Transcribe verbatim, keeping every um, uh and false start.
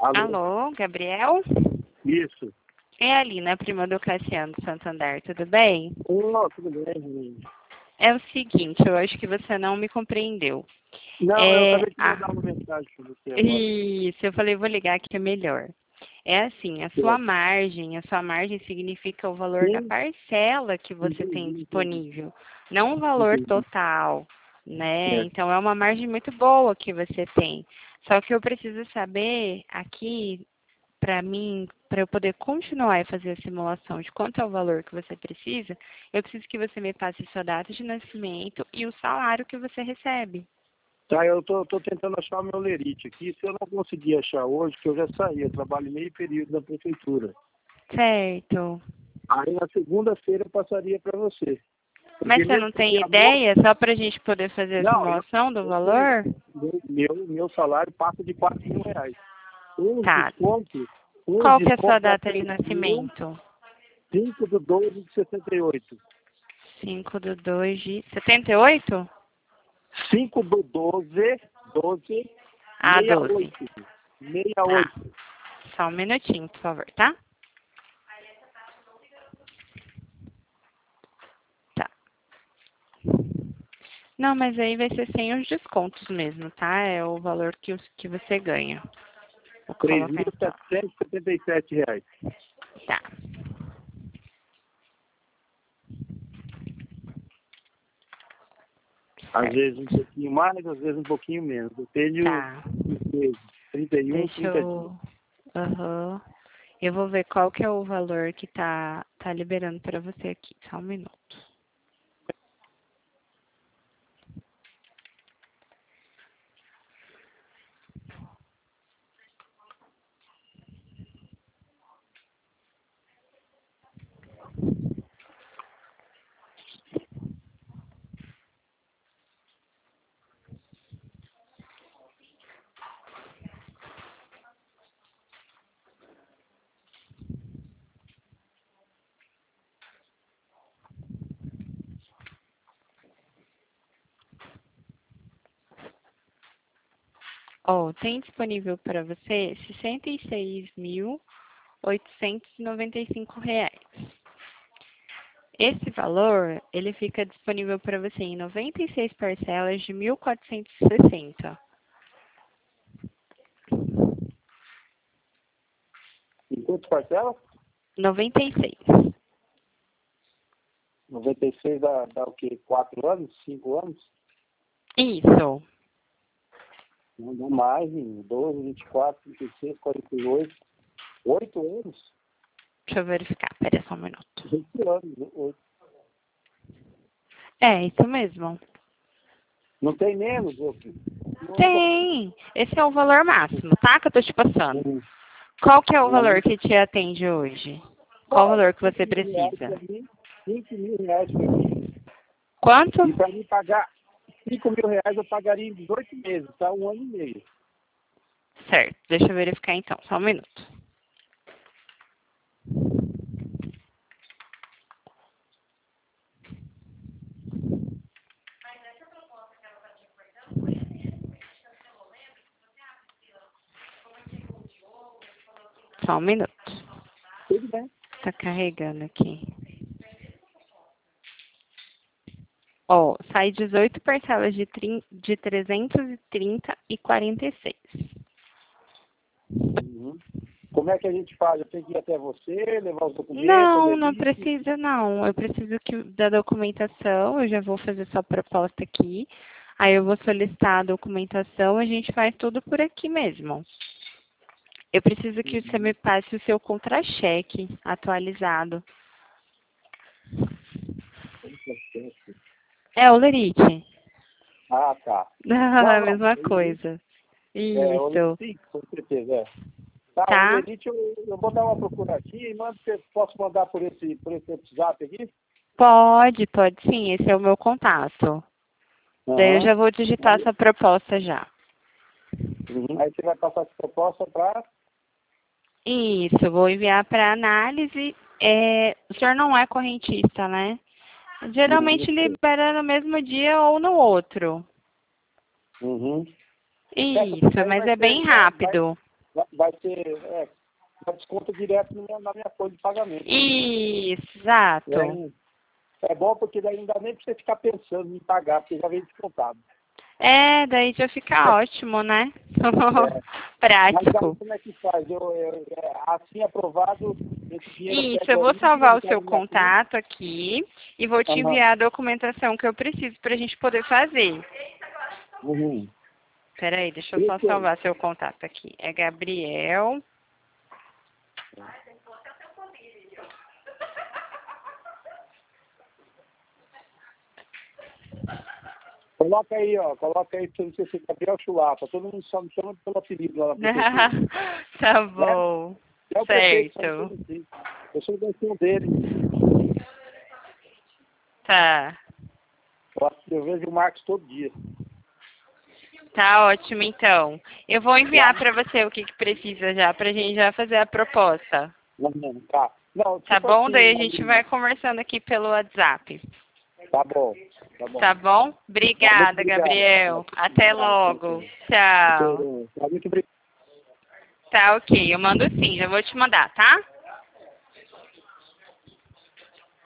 Alô? Alô, Gabriel? Isso. É a Alina, prima do Cassiano do Santander, tudo bem? Oh, tudo bem, menino. É o seguinte, eu acho que você não me compreendeu. Não, eu É, acabei de ah, mandar uma mensagem para você agora. isso, eu falei, vou ligar que é melhor. É assim, a sua Certo. margem, a sua margem significa o valor da Sim, parcela que você tem entendi, entendi. disponível, não o valor Entendi. total, né? Certo. Então é uma margem muito boa que você tem. Só que eu preciso saber aqui, para mim, para eu poder continuar e fazer a simulação de quanto é o valor que você precisa, eu preciso que você me passe sua data de nascimento e o salário que você recebe. Tá, eu tô, tô tentando achar o meu lerite aqui. Se eu não conseguir achar hoje, que eu já saí, eu trabalho meio período na prefeitura. Certo. Aí na segunda-feira eu passaria para você. Mas Porque você mesmo não porque tem a moça. ideia, só para a gente poder fazer a Não, eu, simulação do eu tenho. valor? Meu, meu, meu salário passa de quatro mil reais. Com os Tá. descontos, com os Qual que é a sua descontos dá data de três mil, nascimento? cinco de doze de sessenta e oito. cinco de dois de setenta e oito? cinco do doze, doze, Ah, sessenta e doze. oito. sessenta e Tá. oito. Só um minutinho, por favor, tá? Tá. Não, mas aí vai ser sem os descontos mesmo, tá? É o valor que, os- que você ganha. Vou três colocar mil então. setecentos e setenta e sete reais. Tá. Às Certo. vezes um pouquinho mais, às vezes um pouquinho menos. Depende do Tá. mês. trinta e um, Deixa trinta dias. eu. Aham. Eu vou ver qual que é o valor que tá, tá liberando para você aqui. Só um minuto. Ó, tem disponível para você sessenta e seis mil oitocentos e noventa e cinco reais. Esse valor, ele fica disponível para você em noventa e seis parcelas de mil quatrocentos e sessenta. Em quantas parcelas? noventa e seis. noventa e seis dá, dá o quê? quatro anos? cinco anos? Isso. Não dá mais, em doze, vinte e quatro, trinta e seis, quarenta e oito. oito anos? Deixa eu verificar. Pera só um minuto. oito anos. oito. É, isso mesmo. Não tem menos, ô filho. Tem. Esse é o valor máximo, tá? Que eu tô te passando. Não. Qual que é o Não. valor que te atende hoje? Qual o Ó, valor que você cinco mil reais precisa? para mim, cinco mil reais para mim. Quanto? E para mim pagar cinco mil reais eu pagaria em dezoito meses, tá? Um ano e meio. Certo. Deixa eu verificar então. Só um minuto. Só um minuto. Tudo bem. Tá carregando aqui. Ó, sai dezoito parcelas de, trin- de trezentos e trinta e quarenta e seis. Uhum. Como é que a gente faz? Eu tenho que ir até você, levar os documentos, a Não, não delícia. precisa não. Eu preciso que, da documentação, eu já vou fazer sua proposta aqui. Aí eu vou solicitar a documentação, a gente faz tudo por aqui mesmo. Eu preciso que você me passe o seu contra-cheque atualizado. É, o Lerite. Ah, tá. Não, é Não, a não. mesma O Lerite, coisa. é, o Lerite, Isso. sim, com certeza, é. Tá, o Tá? Lerite eu, eu vou dar uma procura aqui e mando, você posso mandar por esse, por esse WhatsApp aqui? Pode, pode sim. Esse é o meu contato. Daí eu Aham. já vou digitar Aí, essa proposta já. uhum. Aí você vai passar essa proposta para... Isso, eu vou enviar para análise. É, o senhor não é correntista, né? Geralmente libera no mesmo dia ou no outro. Uhum. Essa Isso, daí mas vai é ser, bem vai, vai, rápido. vai, vai ser, é, vai desconto direto na minha, na minha folha de pagamento. Isso, exato. É, é bom porque daí não dá nem para você ficar pensando em pagar, porque já vem descontado. É, daí já fica ótimo, né? É. Prático. Mas aí como é que faz? Eu, eu, é, assim aprovado, esse dinheiro eu Isso, pego eu vou aí, salvar o pego seu na minha conta. contato aqui e vou te Aham. enviar a documentação que eu preciso para a gente poder fazer. Uhum. Peraí, deixa eu só Esse, salvar seu contato aqui. É Gabriel. coloca aí, ó, coloca aí pra você ser Gabriel Chulapa. Todo mundo só me chama pelo apelido lá na prefeitura. Tá bom. É o prefeito, só me Certo. chama assim. Eu sou o docinho dele. Tá. Eu, eu vejo o Marcos todo dia. Tá ótimo, então. Eu vou enviar para você o que, que precisa já, pra gente já fazer a proposta. Não, não, tá. Não, Tá tipo bom? assim, Daí a gente vai conversando aqui pelo WhatsApp. tá bom, tá bom. Tá bom? Muito Obrigada, obrigado. Gabriel. Até logo. Tchau. Muito, muito obrigado. Tá ok, eu mando sim, já vou te mandar, tá?